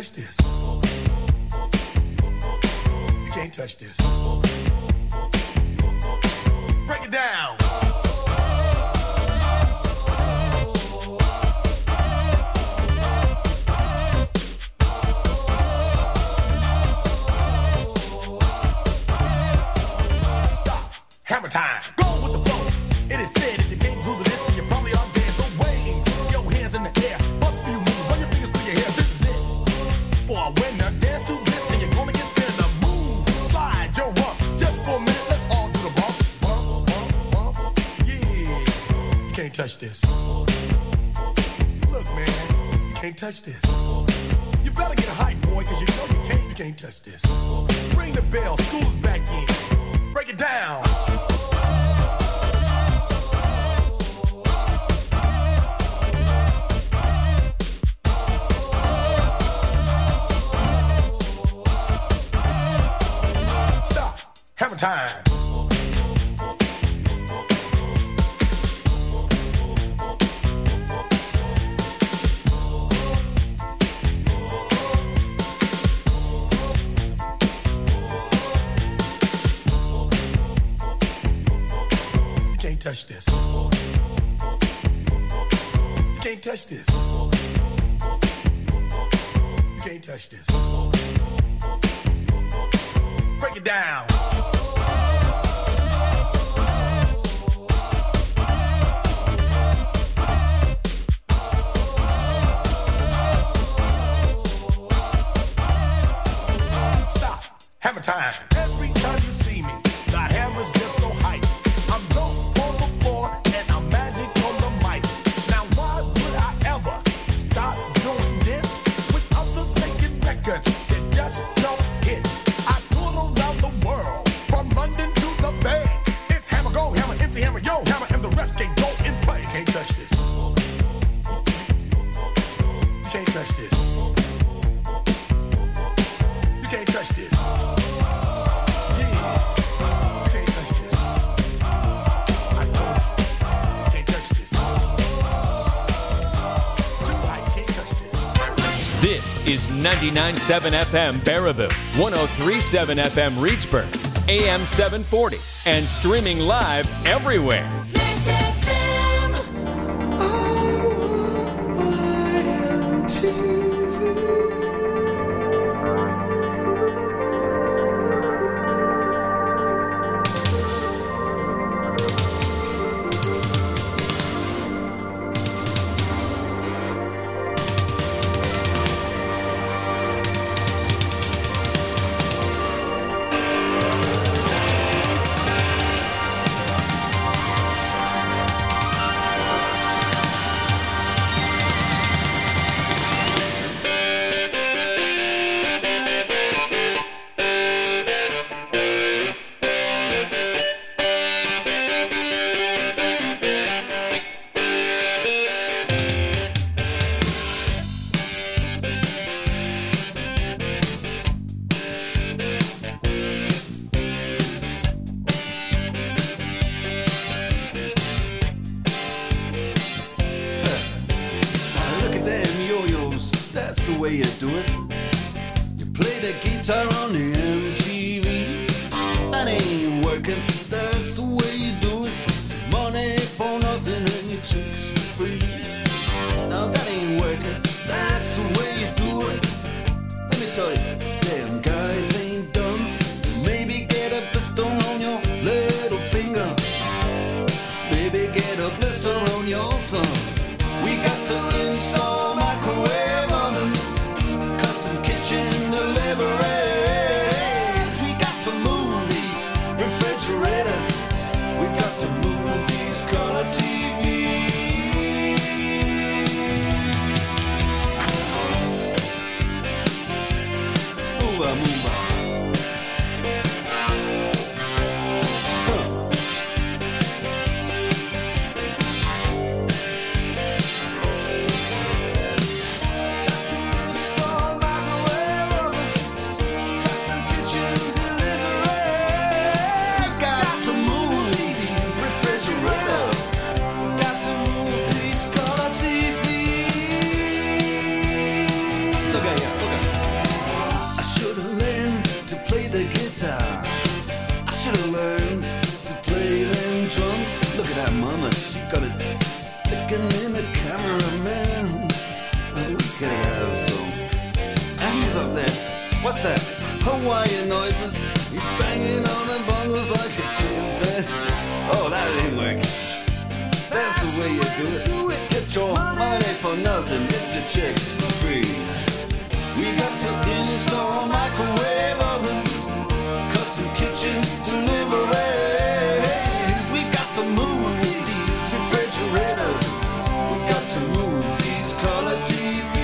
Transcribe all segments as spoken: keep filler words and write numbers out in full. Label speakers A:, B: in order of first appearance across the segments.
A: touch this. You can't touch this. Break it down. Stop. Hammer time. Go with the flow. It is said if you can't groove this, then you probably are dead. So wave your hands in the air. Bust a few moves. Run your fingers through your hair. This is it. For a winner, dance to this, and you're gonna get there. The move, slide your rump. Just for a minute, let's all do the bump. Bump, bump, bump. Yeah. You can't touch this. Look, man, you can't touch this. You better get a hype, boy, cause you know you can't, you can't touch this. Ring the bell, school's back in. Break it down. Stop. Hammer time. You can't touch this. You can't touch this. You can't touch this. Break it down. Stop. Hammer time. Every time you see me, the hammer's just so hype. I'm dope on the floor and I'm magic on the mic. Now why would I ever stop doing this with others making records that just don't hit? I tour around the world from London to the Bay. It's hammer go, hammer empty, hammer yo, hammer, and the rest can go in play. You can't touch this. You can't touch this. You can't touch this.
B: This is ninety-nine point seven F M Baraboo, one oh three point seven F M Reedsburg, A M seven forty, and streaming live everywhere.
C: Mix F M.
D: Look at them yo-yos, that's the way you do it. You play the guitar on the M T V. That ain't working, that's the way you do it. Money for nothing and your chicks for free. Now that ain't working, that's the way you do it. Let me tell you, them guys ain't dumb. Maybe get a blister on your little finger. Maybe get a blister on your thumb. We got to install microwave ovens, custom kitchen delivery. the way you do it. Get your money for nothing, get your chicks for free. We got to install microwave oven, custom kitchen deliveries. We got to move these refrigerators. We got to move these color T Vs.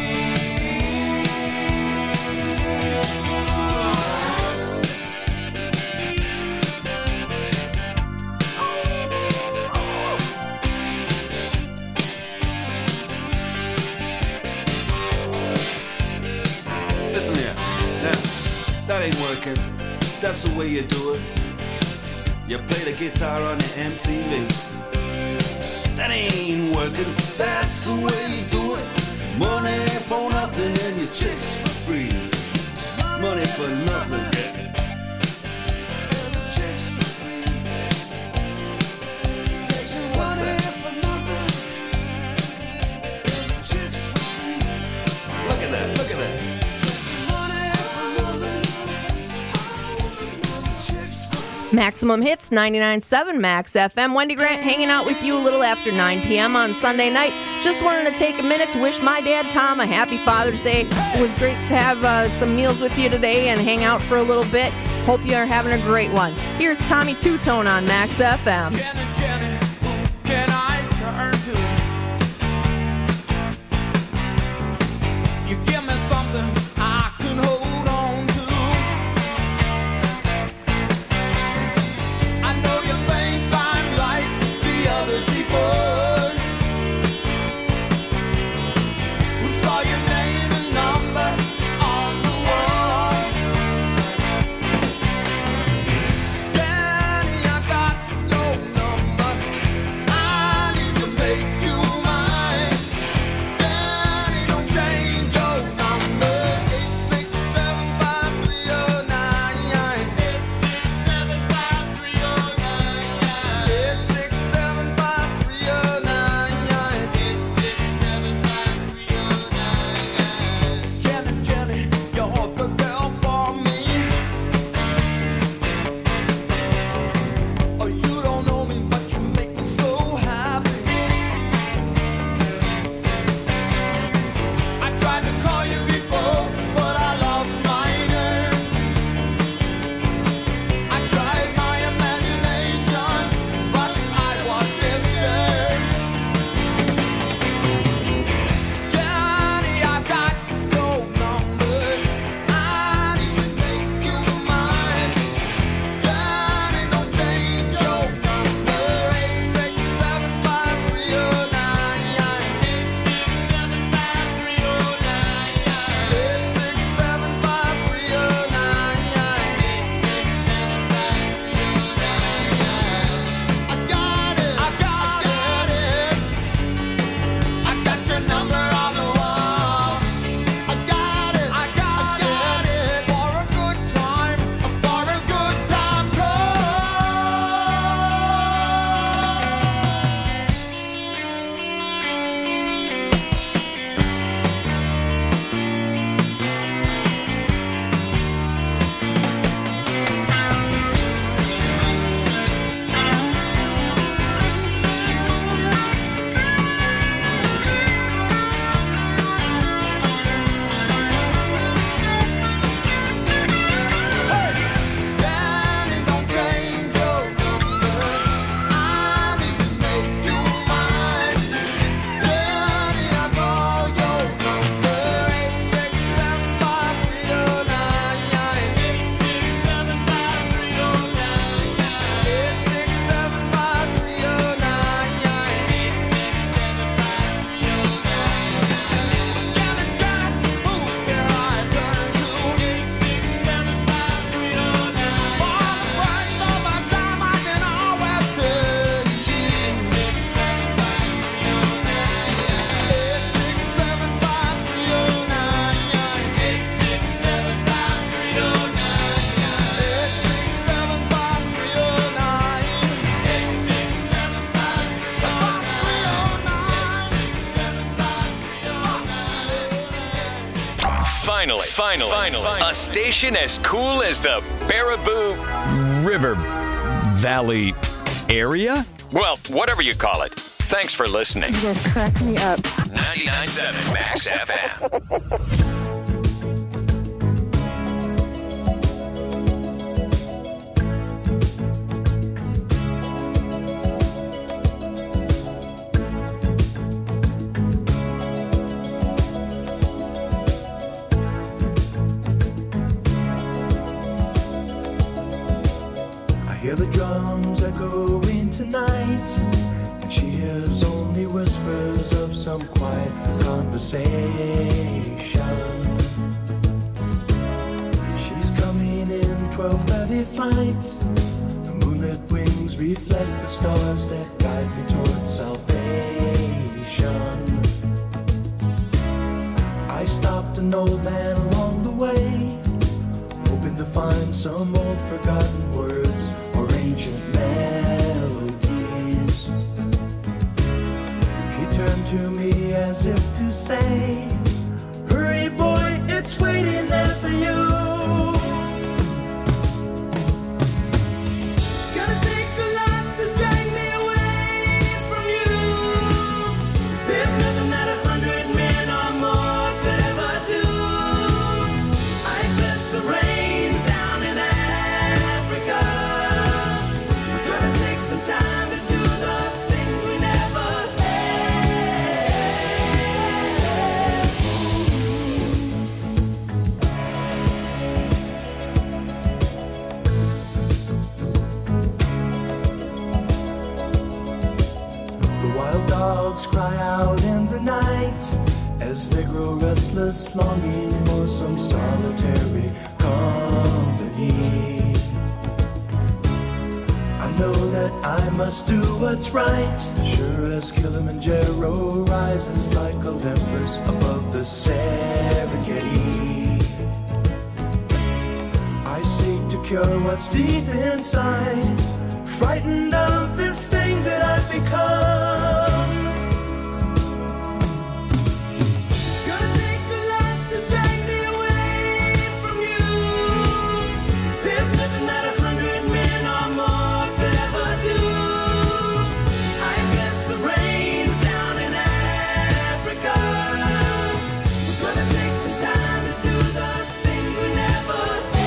D: Listen here, now, that ain't working. That's the way you do it. You play the guitar on the M T V. That ain't working. That's the way you do it. Money for nothing and your chicks for free. Money for nothing. And the chicks for free. What's that? For nothing. And the chicks for free. Look at that, look at that.
E: Maximum Hits, ninety-nine point seven Max F M. Wendy Grant hanging out with you a little after nine p.m. on Sunday night. Just wanted to take a minute to wish my dad, Tom, a happy Father's Day. It was great to have uh, some meals with you today and hang out for a little bit. Hope you are having a great one. Here's Tommy Two-Tone on Max F M.
F: Jenny, Jenny, who can I turn to? You give me something I can hold on to. I know you think I'm like the others before, who saw your name and number on the wall. Danny, I got your number. I need to make you mine. Danny, don't change your number. Eight six seven five three oh nine. Eight six seven five three oh nine. Eight six seven five three oh nine. Eight six seven five three oh nine. Jenny, Jenny, you're the girl for me. Oh, you don't know me, but you make me so happy. I tried to call you before, but I lost my nerve. I tried my imagination, but I was disturbed. Johnny, I've got your number. I need to make you mine. Johnny, don't change your number. Eight six seven five three oh nine. Eight six seven five three oh nine. Eight six seven five three oh nine. Eight six seven five three oh nine. I got it. I got it. I got your number on the wall. I got it. I got it. For a good time. For a good time call. Danny, don't change your number. I need to make you mine. Danny, I call your number. Eight six seven five three oh nine. Eight six seven five three oh nine. Eight six seven five three oh nine. Eight six seven five three oh nine. Jenny, Jenny, who can I turn to? Eight six seven five three oh nine. For the price of my time, I can always turn to you. Eight six seven five three oh nine. Eight six seven five three oh nine. Eight six seven five three oh nine. Eight six seven five three oh nine. Eight six seven five three oh nine.
B: Finally, finally, finally, a station as cool as the Baraboo River Valley area? Well, whatever you call it. Thanks for listening.
G: You guys crack me up.
B: ninety-nine point seven Max F M.
H: Hear the drums echoing tonight, and she hears only whispers of some quiet conversation. She's coming in twelve thirty flight. The moonlit wings reflect the stars that guide me towards salvation. I stopped an old man along the way, hoping to find some old forgotten words or ancient melodies. He turned to me as if to say, hurry boy, it's waiting there for you. Gonna take a lot to drag me away from you. There's nothing that a hundred men or more could ever do. I bless the rains down in Africa. We're gonna take some time to do the things we never The wild dogs cry out in the night as they grow restless, longing for some solitary company. I know that I must do what's right, sure as Kilimanjaro rises like Olympus above the Serengeti. I seek to cure what's deep inside, frightened of this thing that I've become. Gonna take a lot to drag me away from you. There's nothing that a hundred men or more could ever do. I bless the rains down in Africa. We're gonna take some time to do the things we never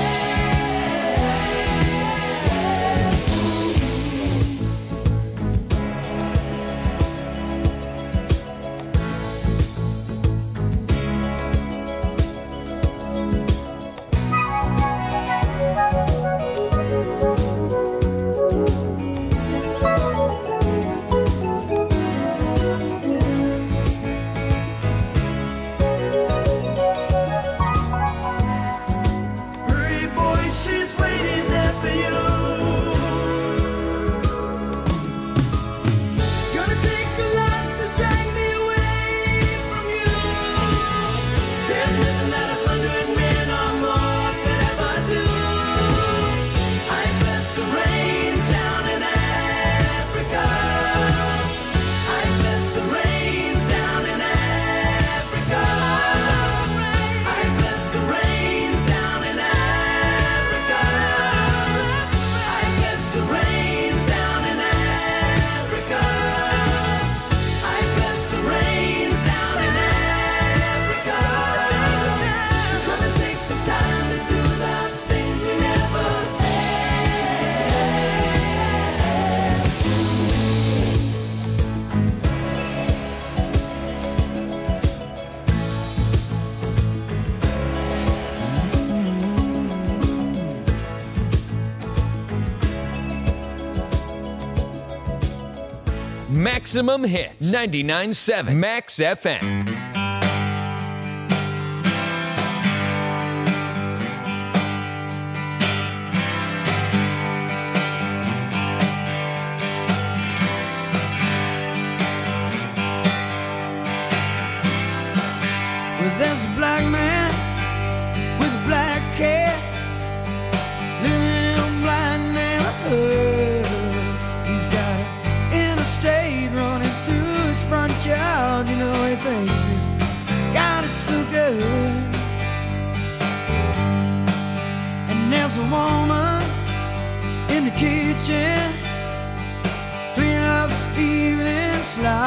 H: Hurry, boy, she's waiting there for you. Gonna take a lot to drag me away from you. There's nothing that a hundred men or more could ever do. I bless the rains down in Africa. I bless the rains down in Africa. I bless the rains down in Africa. I bless the rains down in Africa. I bless the rains down in Africa. We're gonna take some time to do the things we never
B: Maximum Hits. ninety-nine point seven Max F M.
F: Well, there's a black man with a black cat living in a black neighborhood. He's got an interstate running through his front yard. You know, he thinks he's got it so good. And there's a woman in the kitchen cleaning up the evening slide.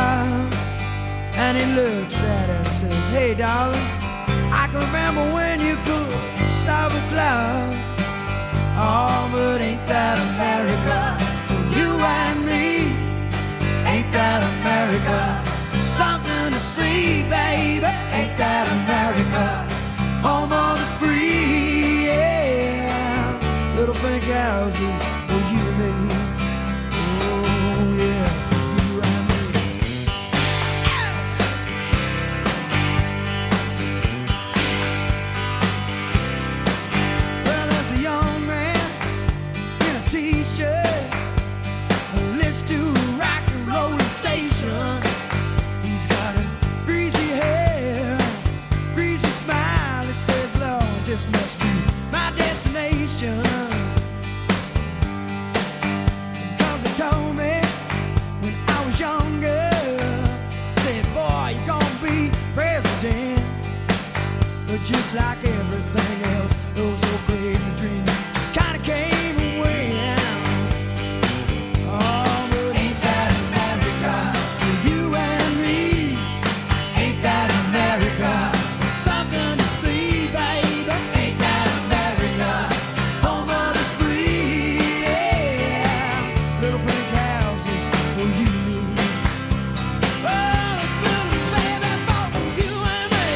G: And he looks at her and says, hey darling, I can remember when you could stop a cloud. Oh, but ain't that America for you and me? Ain't that America? Something to see, baby. Ain't that America? Home of the free, yeah. Little pink houses for you and me. Oh, yeah, for you and me. Well, there's a young man in a t-shirt who listens to rock and roll station. He's got a greasy hair, greasy smile. He says, Lord, this must be my destination. Cause he told me when I was younger, said, boy, you're gonna be president. But just like everything else, those old crazy dreams just kinda came and went. Oh, but ain't that America for you and me? Ain't that America? Something to see, baby. Ain't that America? Home of the free, yeah. Little pink houses for you and me. Oh, little baby, for you and me.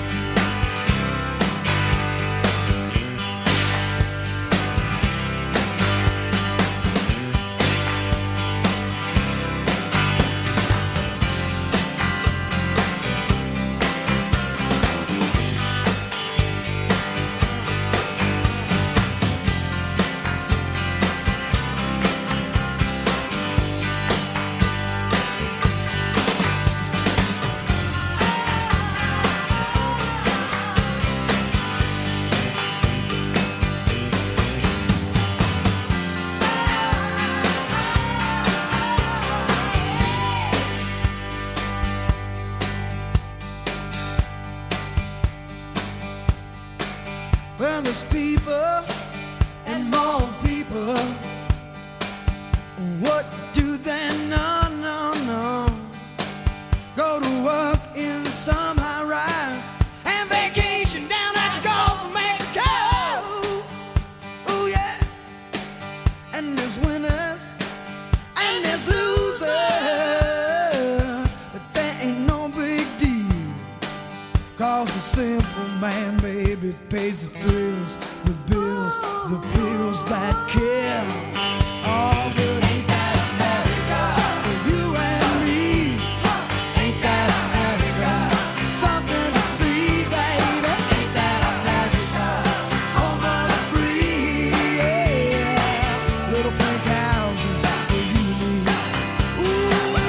G: Well, there's people and more people. What do they know? No, no. Go to work in some high rise and vacation down at the Gulf of Mexico. Oh, yeah. And there's winners and there's losers. But that ain't no big deal. Cause the simple man, baby, pays the thrills, the bills, the bills that kill. Oh, but ain't that America for you and me? Ain't that America? Something to see, baby. Ain't that America? Home of the free, yeah. Little pink houses for you and me. Ooh,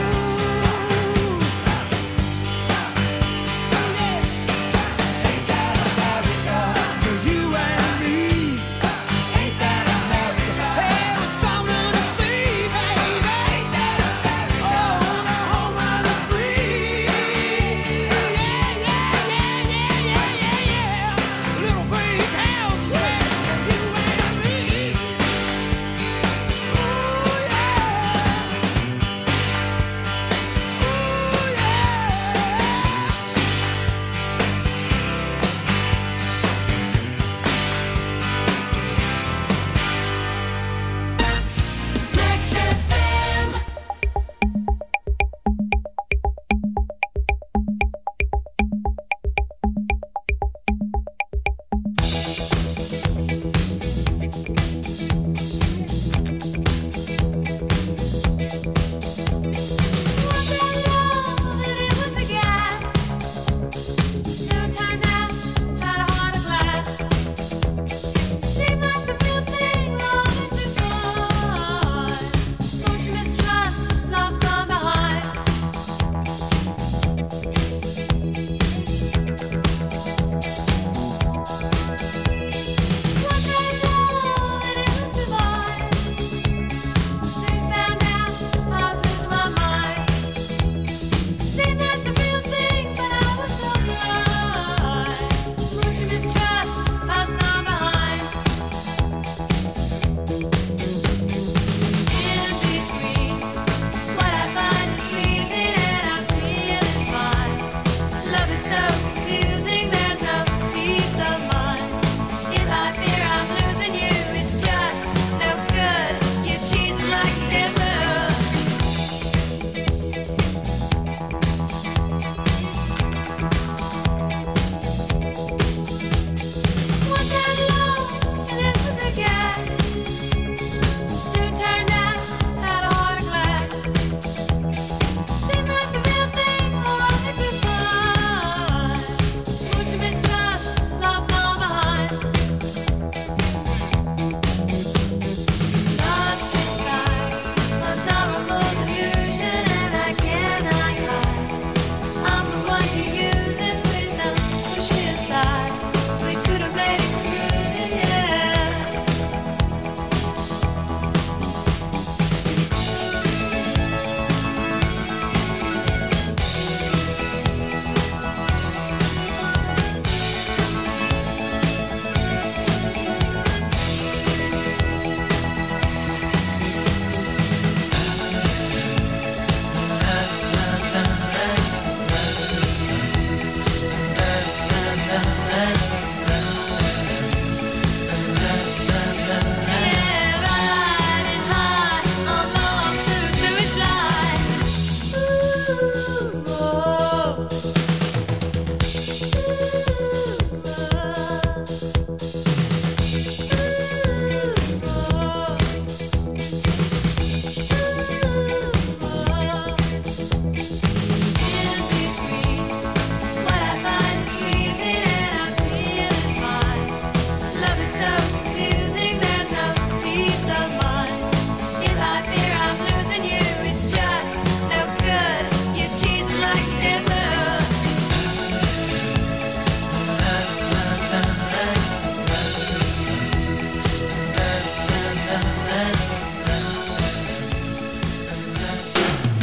G: oh, yeah. Ain't that America for you and me? Ain't that America? Hey,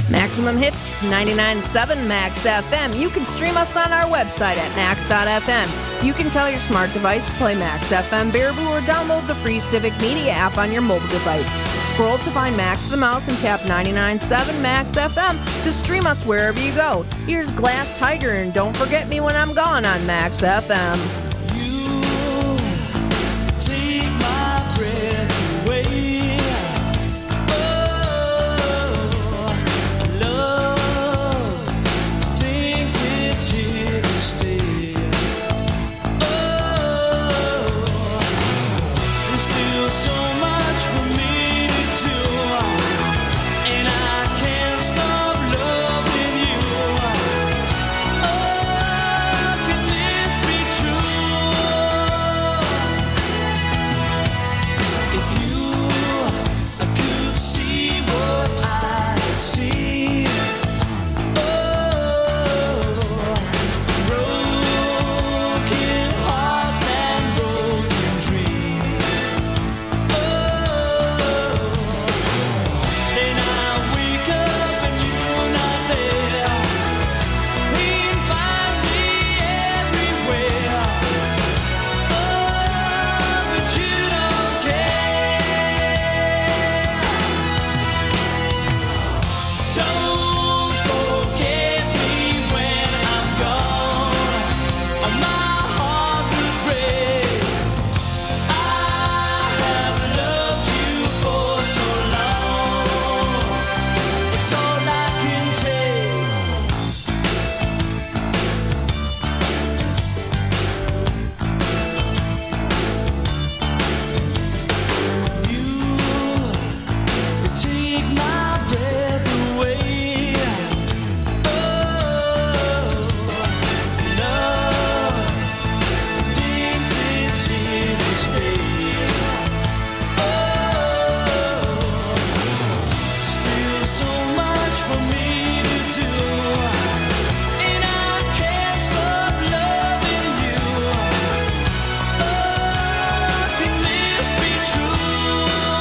E: Maximum Hits, ninety-nine point seven Max F M. You can stream us on our website at max dot f m. You can tell your smart device to play Max F M Baraboo or download the free Civic Media app on your mobile device. Scroll to find Max the Mouse and tap ninety-nine point seven Max F M to stream us wherever you go. Here's Glass Tiger and Don't Forget Me When I'm Gone on Max F M.
H: You take my breath away. Oh, love thinks it's here to stay. Oh, there's still so much for me to do, and I can't stop loving you. Oh, can this be true? If you could see what I see, oh, broken hearts and broken dreams. Oh, then I wake up and you're not there. Pain finds me everywhere. Oh, but you don't care. Don't forget me when I'm gone. Oh, my heart will break. I have loved you for so long. It's all I can take. You take my breath away. Oh, love thinks it's here to stay. Oh, still so much for me to do, and I can't stop loving you. Oh, can this be true?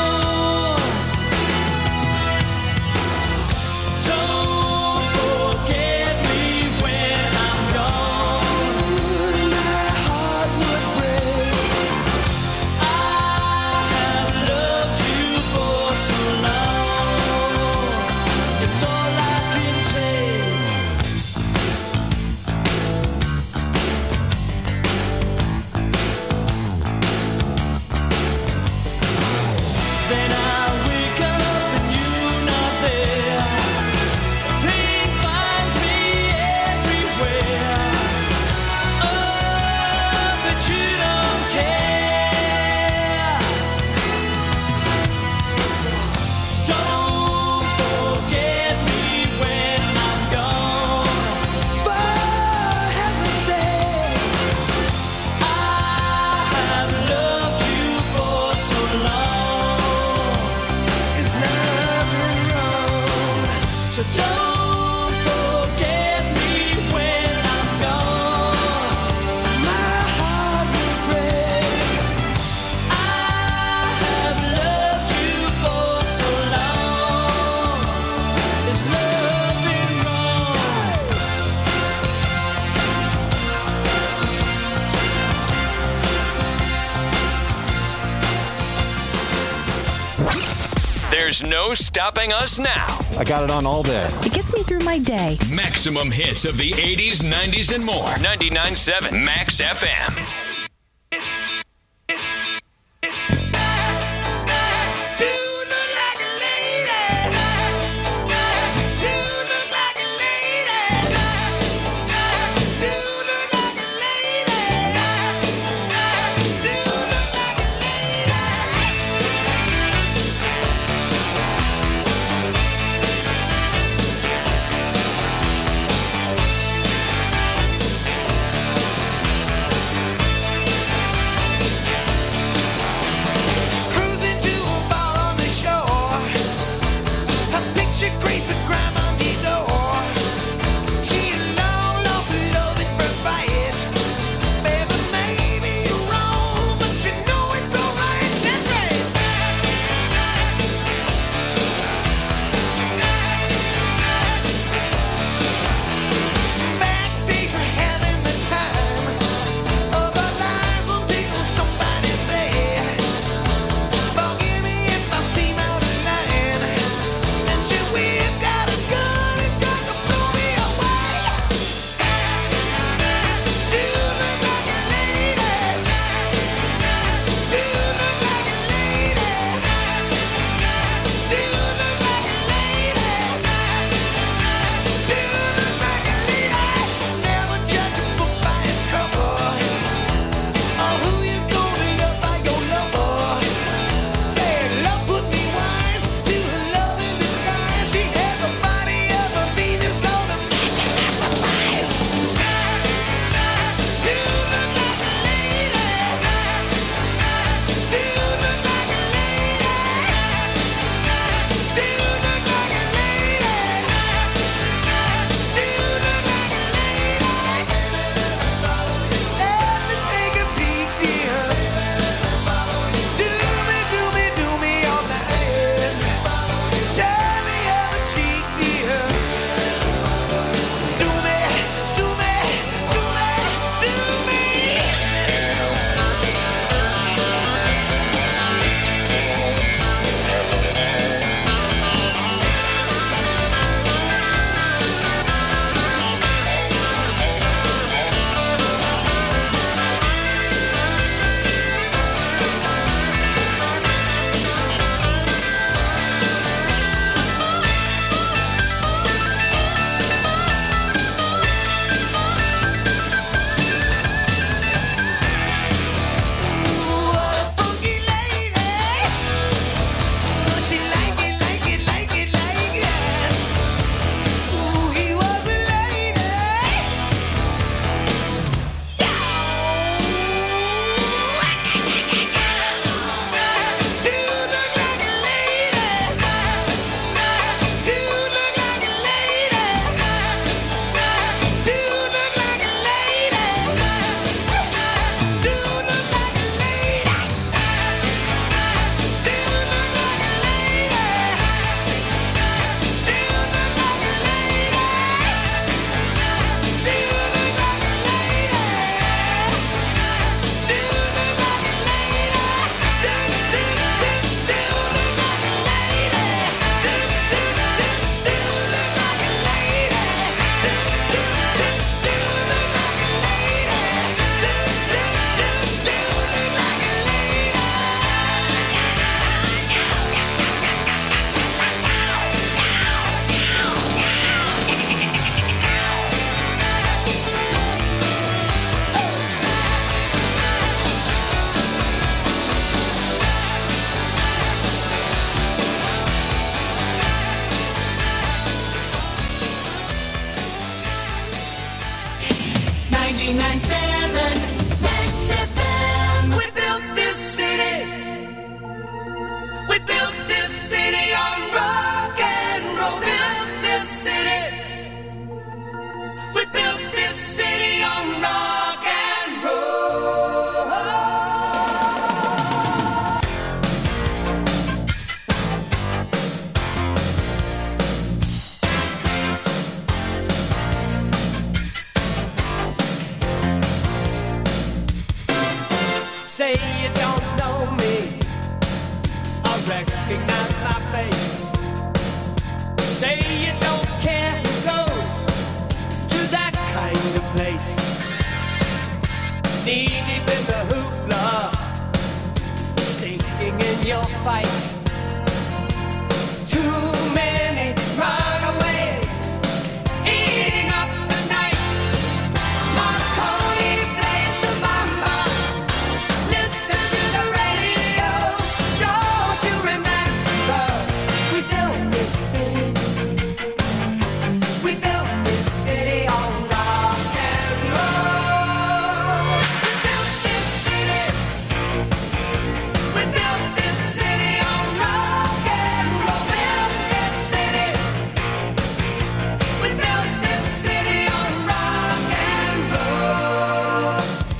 H: Don't forget me when I'm gone. My heart would break. I have loved you for so long. It's all I can take. Then I wake up and you're not there. Pain finds me everywhere. Oh, but you don't care. Don't forget me when I'm gone. For heaven's sake, I have loved you for so long. Is nothing wrong? So don't forget me when I'm gone. My heart will break. I have loved you for so long. There's nothing wrong.
B: There's no stopping us now.
I: I got it on all day.
J: It gets me through my day.
B: Maximum hits of the eighties, nineties, and more. ninety-nine point seven Max F M.
H: You look like a lady. You look like a lady. You look like a lady. You look like a lady.
C: ninety-nine seven Max F M.
F: We built this city. We built this city on rock and roll. Built this city. We built this city on rock and roll. Say you don't know me, I recognize my face. Say you don't care who goes to that kind of place. Knee deep in the hoopla, sinking in your fight. Too many runaways, eating up the night. Marconi plays the mama. Listen to the radio. Don't you remember? We built this city. We built this city on rock and roll. We built this city. We built this city on rock and roll. Built this city. We built this city on rock and roll.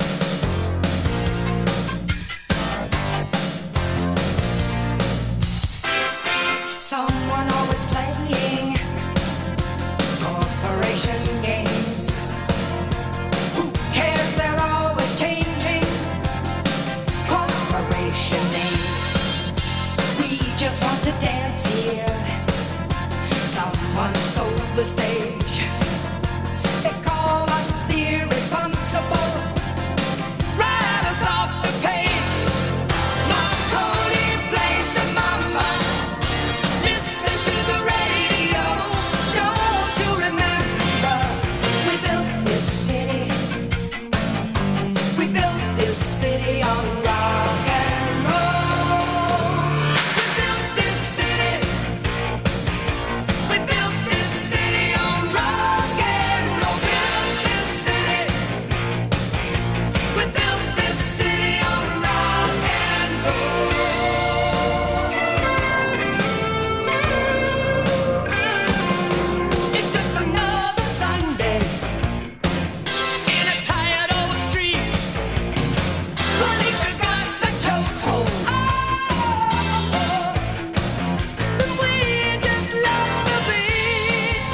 F: Someone always playing corporation games. Who cares? They're always changing corporation names. We just want to dance here. Someone stole the stage. They call us irresponsible. Write us off the page. Marconi plays the mama. Listen to the radio. Don't you remember? We built this city. We built this city on rock and roll. We built this city. We built this city on rock and roll. Built this city. We built this city on rock and roll. It's just another Sunday in a tired old street. Police have got the chokehold. And we just lost the beat.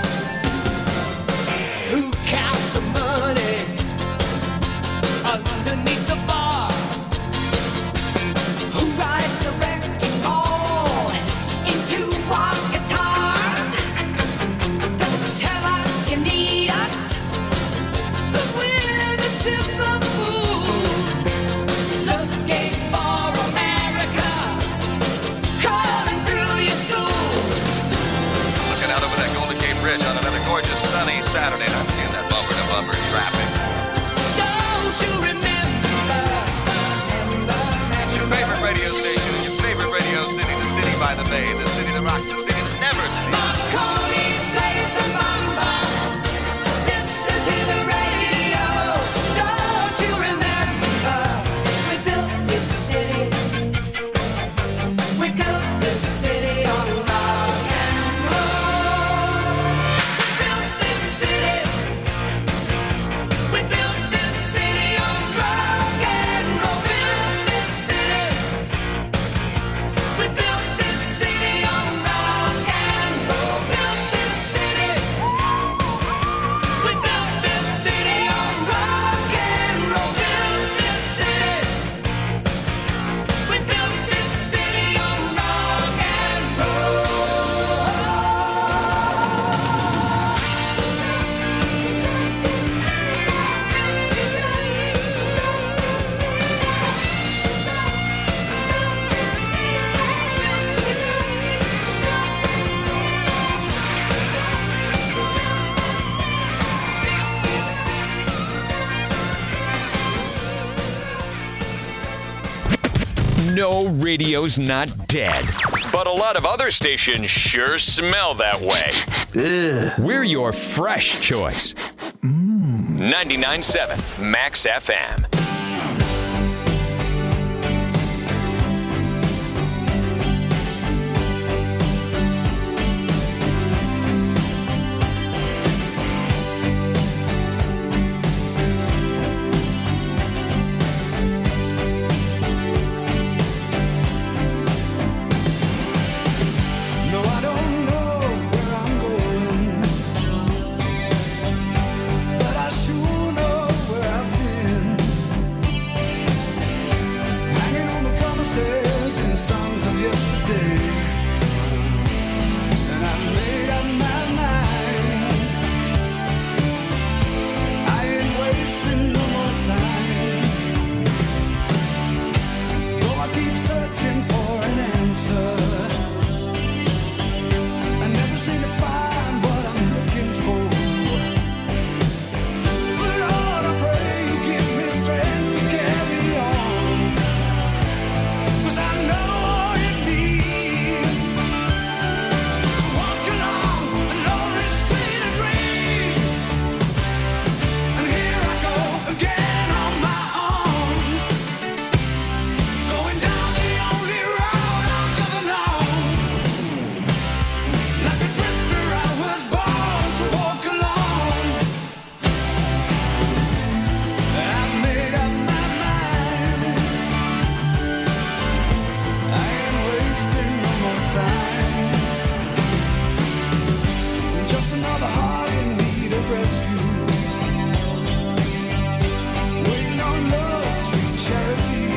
F: Who counts the money underneath the bar? Who rides the wrecking ball into our guitars? Don't tell us you need us, 'cause we're the super fools looking for America, crawling through your schools.
I: Looking out over that Golden Gate Bridge on another gorgeous sunny Saturday night, seeing that bumper to bumper traffic.
F: Don't you remember?
I: It's your favorite radio station in your favorite radio city, the city by the bay, the city that rocks, the city that never sleeps.
F: Marconi plays the mama. Listen to the radio. Don't you remember? We built this city. We built this city on rock and roll. We built this city. We built this city on rock and roll. Built this city. We built this city on rock and roll. Built this city. We built this city on rock and roll. Built this city. We built this city on rock and roll.
B: No, radio's not dead. But a lot of other stations sure smell that way. We're your fresh choice. Mmm. ninety-nine point seven Max F M.
G: No, I don't know where I'm going, but I sure know where I've been. Hanging on the promises and songs of yesterday, and I made up my mind. I ain't wasting no more time. Though I keep searching for an answer, I never seem to find what I'm looking for. Lord, I pray you give me strength to carry on, 'cause I know what it means to walk along the lonely street of dreams. And here I go again on my own, going down the only road I've ever known. Like a drifter, I was born to walk alone. I've made up my mind. I ain't wasting no more time. I'm just another heart in need of rescue, waiting on love's sweet charity.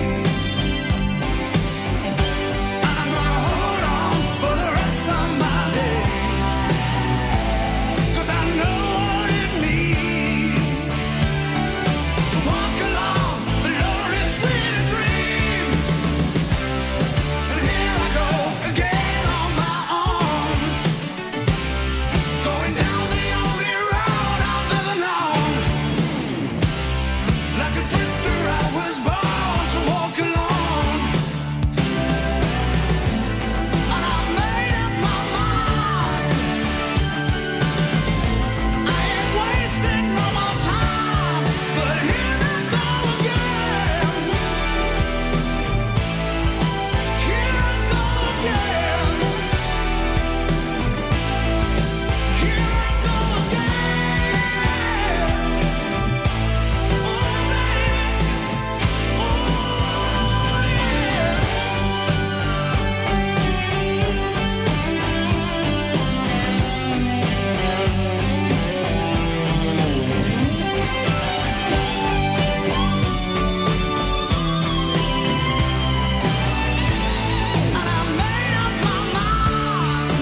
G: I'm gonna hold on for the rest of my days, 'cause I know what it means to walk along the lonely street of dreams. And here I go again on my own, going down the only road I've ever known. Like a drifter, I was born to walk alone. And I've made up my mind. I ain't wasting no more time, but here I go again. Here I go again. Here I go again. Oh, baby. Oh, yeah. And I made up my mind,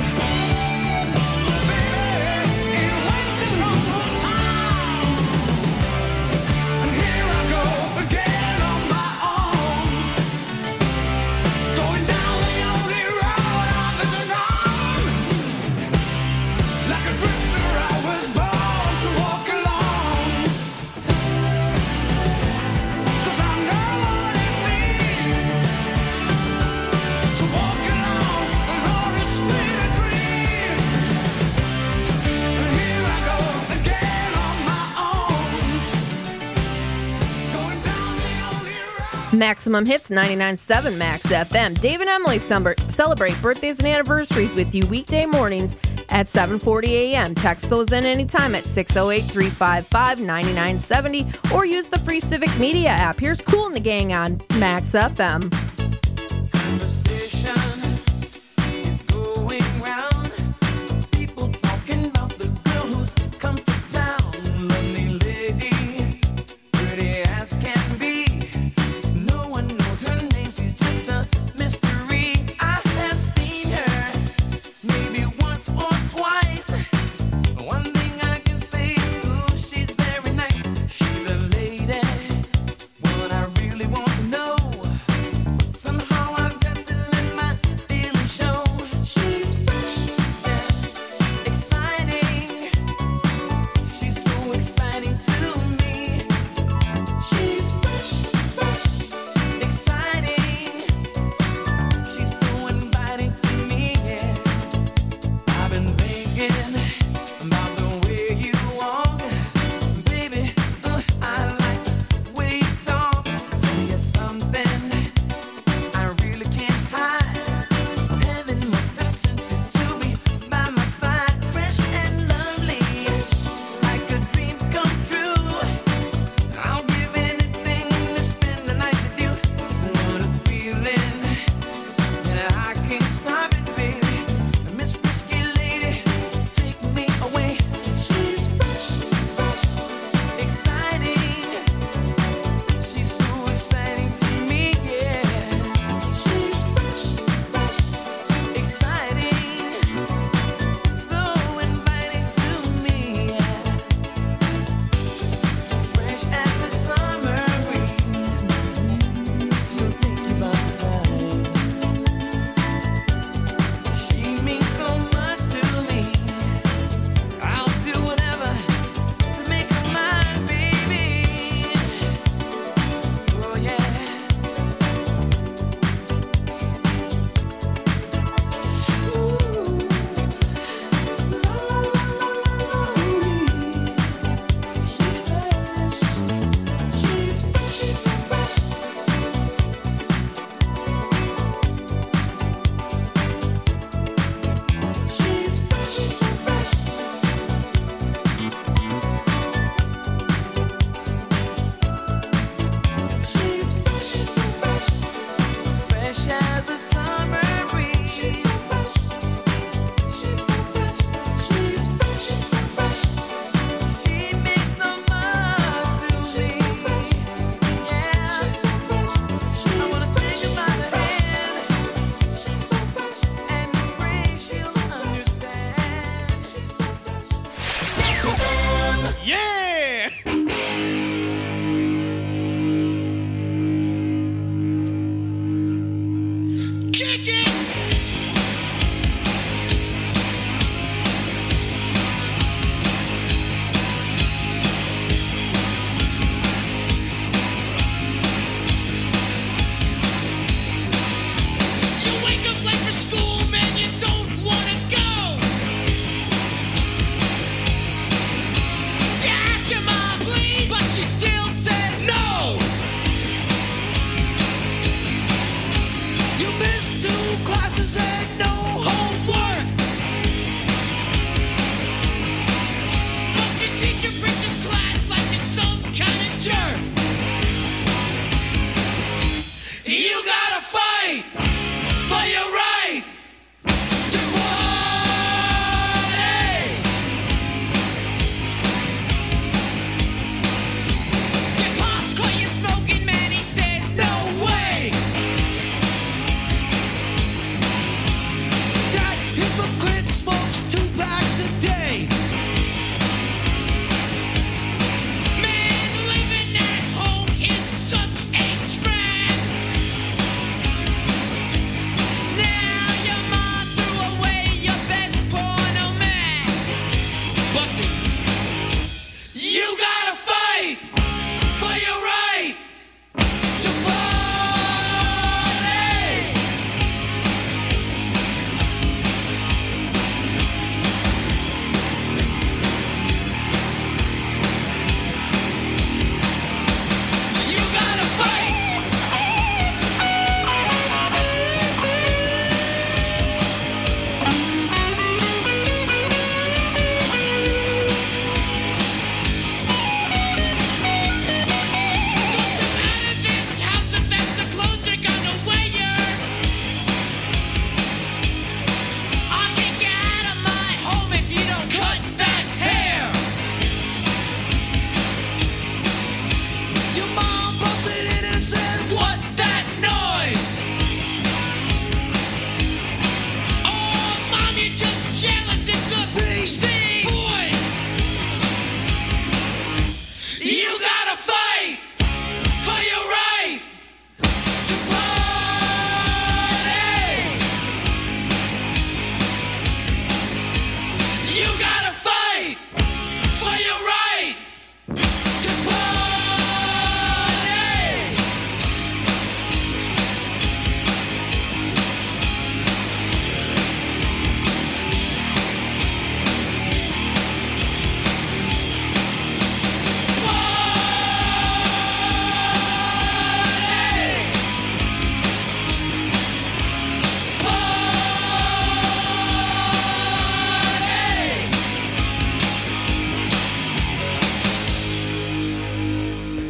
G: baby, ain't wasting no more time. And here I go again on my own, going down the only road I've ever known. Like a drifter, I was born to walk alone, 'cause I know what it means to walk along the lonely street of dreams. And here I go again on my own, going down the only road.
E: Maximum Hits ninety-nine point seven Max F M. Dave and Emily sumber- celebrate birthdays and anniversaries with you weekday mornings at seven forty a.m. Text those in anytime at six oh eight, three five five, nine nine seven oh or use the free Civic Media app. Here's Kool and the Gang on Max F M.
F: Conversation is going round. People talking about the girl who's come to town. Lovely lady, pretty as can be. No one knows her name, she's just a mystery. I have seen her maybe once or twice. One thing I can say is, ooh, she's very nice. She's a lady. What I really want to know,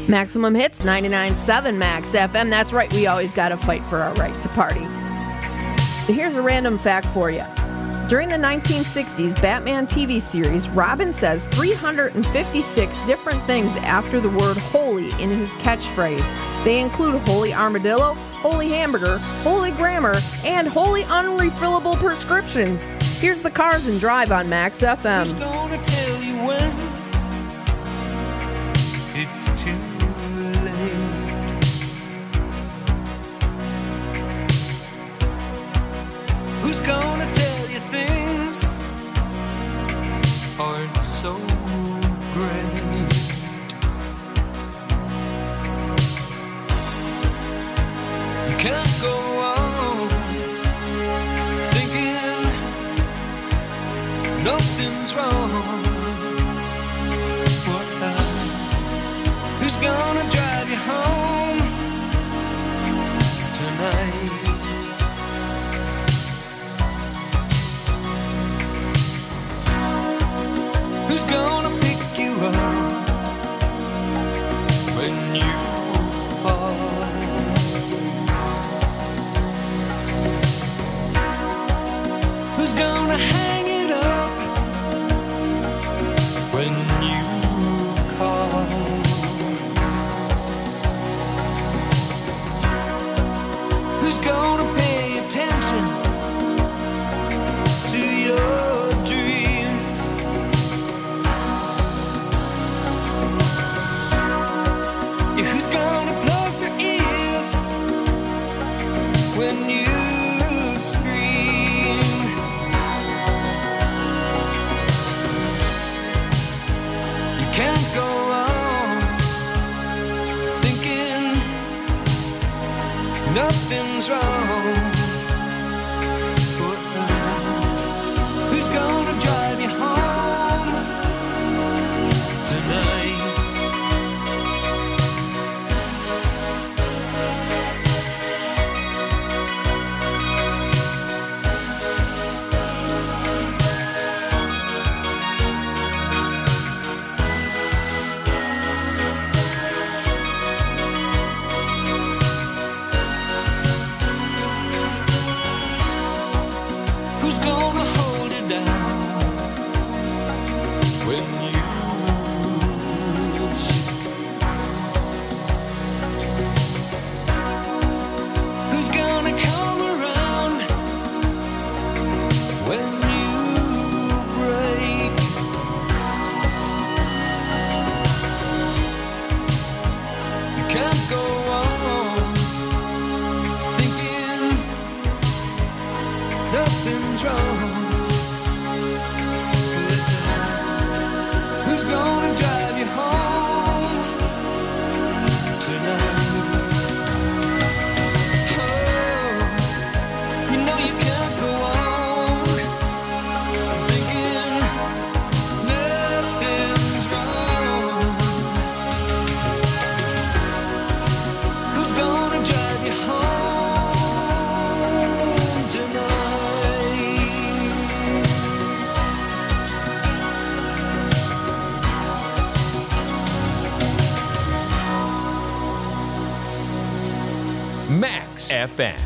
E: Maximum Hits, ninety-nine point seven Max F M. That's right, we always got to fight for our right to party. Here's a random fact for you. During the nineteen sixties Batman T V series, Robin says three hundred fifty-six different things after the word holy in his catchphrase. They include holy armadillo, holy hamburger, holy grammar, and holy unrefillable prescriptions. Here's the Cars and Drive on Max F M.
F: Who's gonna tell you when it's too late? Who's gonna tell you things aren't so great? You can't go on thinking nothing's wrong. What now? Who's gonna drive you home tonight? Who's gonna pick you up when you fall? Who's gonna hang it up when you call? Who's gonna pay attention to your dreams? Yeah, who's gonna plug their ears when you scream? You can't go on thinking nothing's wrong. Who's gonna drive you home tonight? Who's gonna hold it down when you shake? Who's gonna come around when you break? You can't go on thinking nothing's wrong. Who's gonna drive you home tonight? Oh, you know you can't go on thinking nothing's wrong. Who's gonna drive you home tonight?
B: Max F M.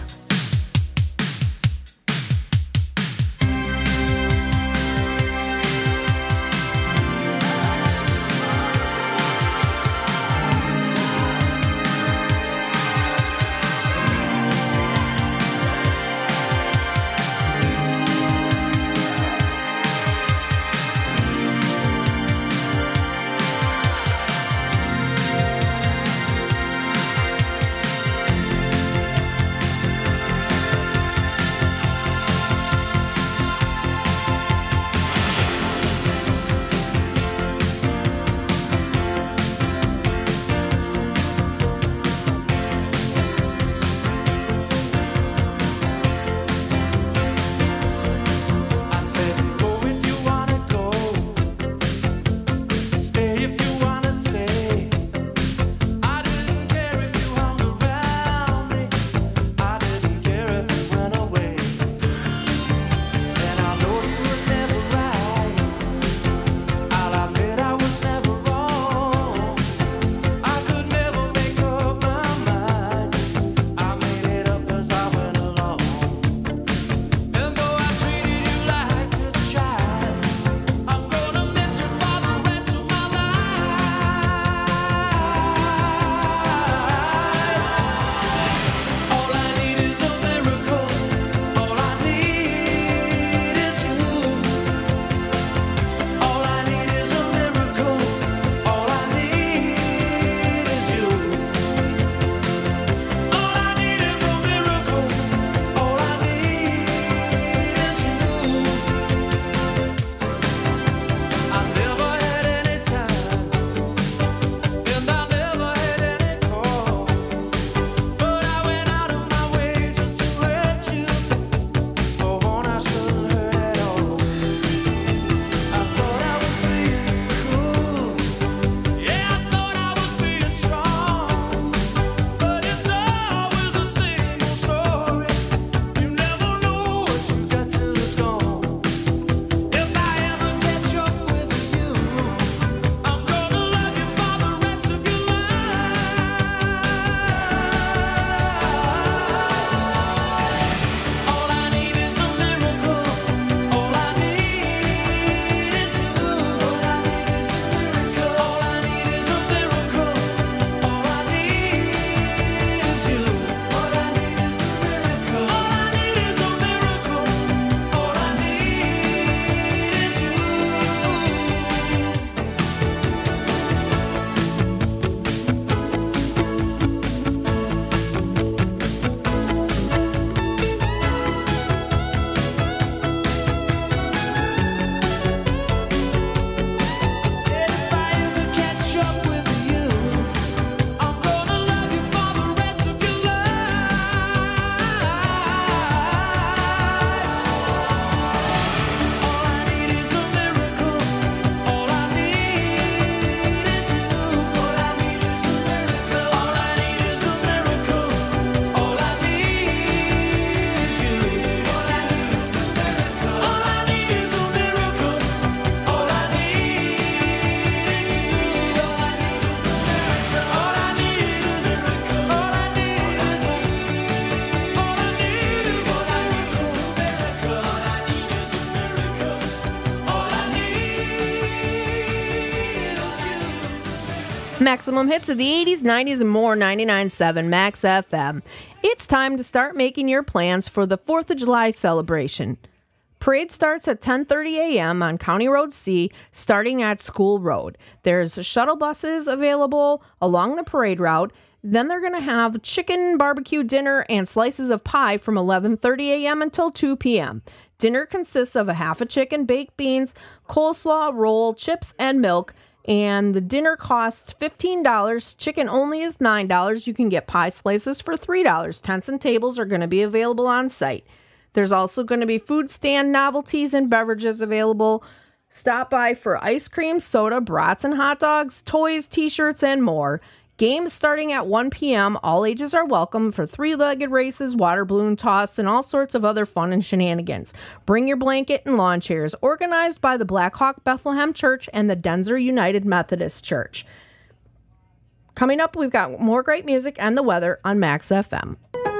E: Maximum hits of the eighties, nineties, and more, ninety-nine point seven Max F M. It's time to start making your plans for the fourth of July celebration. Parade starts at ten thirty a.m. on County Road C, starting at School Road. There's shuttle buses available along the parade route. Then they're going to have chicken barbecue dinner and slices of pie from eleven thirty a.m. until two p.m. Dinner consists of a half a chicken, baked beans, coleslaw, roll, chips, and milk. And the dinner costs fifteen dollars. Chicken only is nine dollars. You can get pie slices for three dollars. Tents and tables are going to be available on site. There's also going to be food stand novelties and beverages available. Stop by for ice cream, soda, brats and hot dogs, toys, t-shirts, and more. Games starting at one p.m. All ages are welcome for three-legged races, water balloon toss, and all sorts of other fun and shenanigans. Bring your blanket and lawn chairs. Organized by the Black Hawk Bethlehem Church and the Denzer United Methodist Church. Coming up, we've got more great music and the weather on Max F M.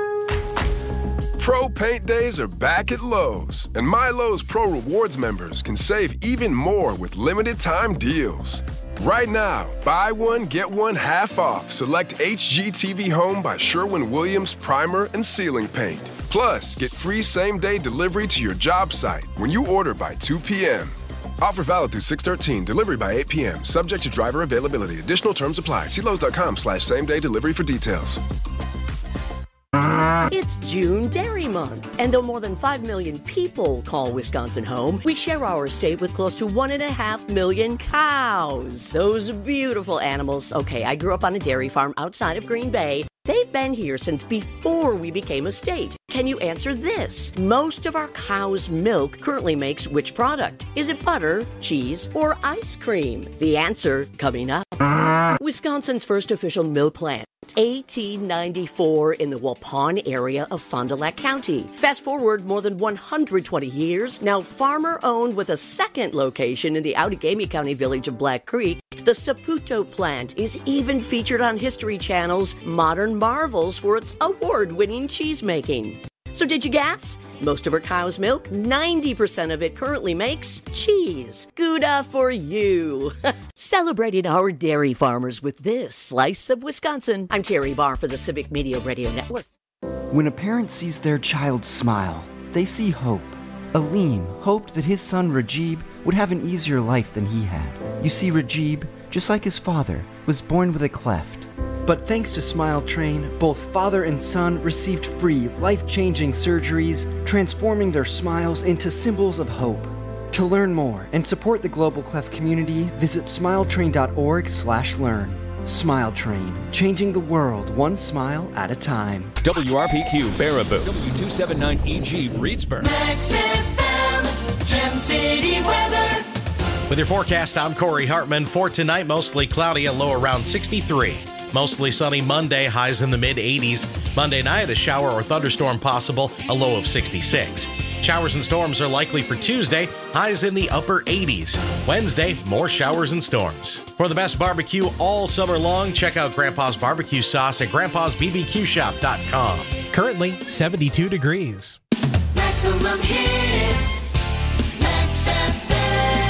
J: Pro Paint Days are back at Lowe's, and My Lowe's Pro Rewards members can save even more with limited time deals. Right now, buy one, get one half off select H G T V Home by Sherwin-Williams primer and ceiling paint. Plus, get free same-day delivery to your job site when you order by two p.m. Offer valid through six thirteen, delivery by eight p.m., subject to driver availability. Additional terms apply. See Lowe's.com slash same-day delivery for details.
K: It's June Dairy Month, and though more than five million people call Wisconsin home, we share our state with close to one and a half million cows. Those beautiful animals. Okay, I grew up on a dairy farm outside of Green Bay. They've been here since before we became a state. Can you answer this? Most of our cow's milk currently makes which product? Is it butter, cheese, or ice cream? The answer coming up. Wisconsin's first official milk plant. eighteen ninety-four in the Waupun area of Fond du Lac County. Fast forward more than one hundred twenty years, now farmer-owned with a second location in the Outagamie County village of Black Creek, the Saputo plant is even featured on History Channel's Modern Marvels for its award-winning cheese-making. So did you guess? Most of our cow's milk, ninety percent of it currently makes cheese. Gouda for you. Celebrating our dairy farmers with this slice of Wisconsin. I'm Terry Barr for the Civic Media Radio Network.
L: When a parent sees their child smile, they see hope. Aleem hoped that his son Rajib would have an easier life than he had. You see, Rajib, just like his father, was born with a cleft. But thanks to Smile Train, both father and son received free, life-changing surgeries, transforming their smiles into symbols of hope. To learn more and support the Global Cleft community, visit smiletrain.org slash learn. Smile Train, changing the world one smile at a time.
B: W R P Q Baraboo, W two seventy-nine E G Reedsburg.
C: Max F M, Gem City weather.
M: With your forecast, I'm Corey Hartman. For tonight, mostly cloudy, a low around sixty-three. Mostly sunny Monday, highs in the mid-eighties. Monday night, a shower or thunderstorm possible, a low of sixty-six. Showers and storms are likely for Tuesday, highs in the upper eighties. Wednesday, more showers and storms. For the best barbecue all summer long, check out Grandpa's Barbecue Sauce at grandpas b b q shop dot com. Currently, seventy-two degrees.
C: Maximum hits. Max F M.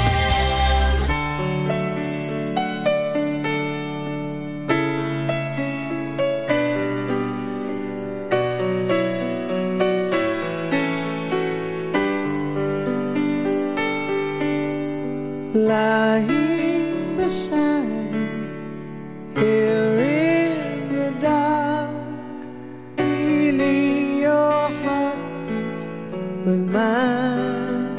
G: Lying beside you, here in the dark, feeling your heartbeat with mine.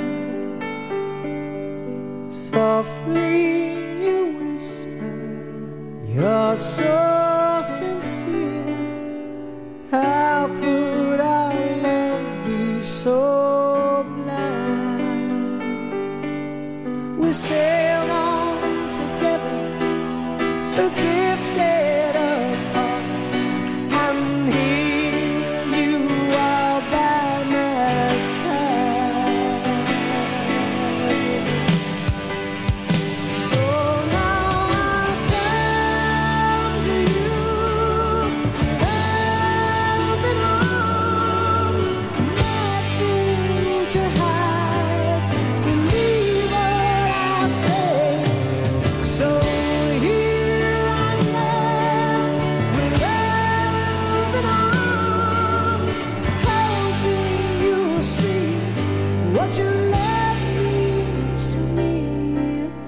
G: Softly you whisper, you're so sincere. How could our love be so blind? We sailed on together, drifted apart, and here you are by my side. So now I come to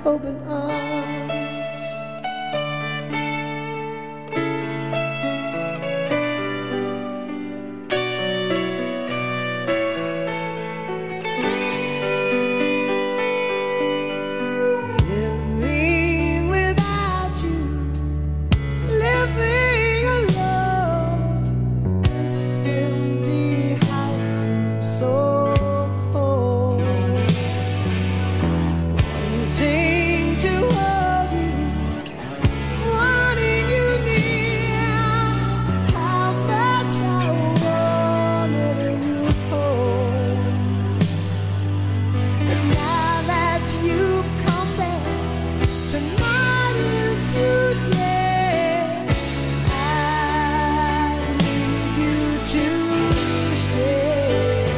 H: open arms. Living without you, living alone, this empty house so cold. Wanting to hold you, wanting you near, how much I wanted you home. And now that you've come back tonight and today, I need you to stay.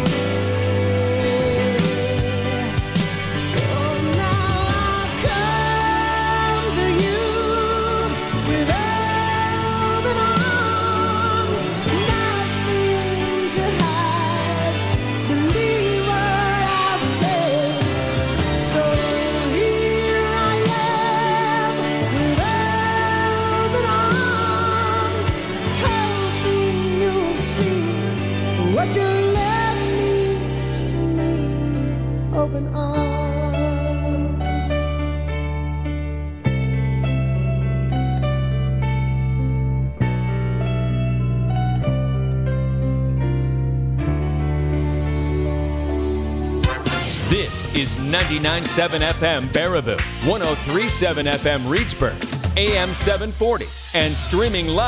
H: So now I come to you with open arms, nothing to hide. Believe what I say. So here I am with open arms, hoping you'll see what your love means to me. Open arms.
B: This is ninety-nine point seven F M Baraboo, one oh three point seven F M Reedsburg, A M seven forty, and streaming live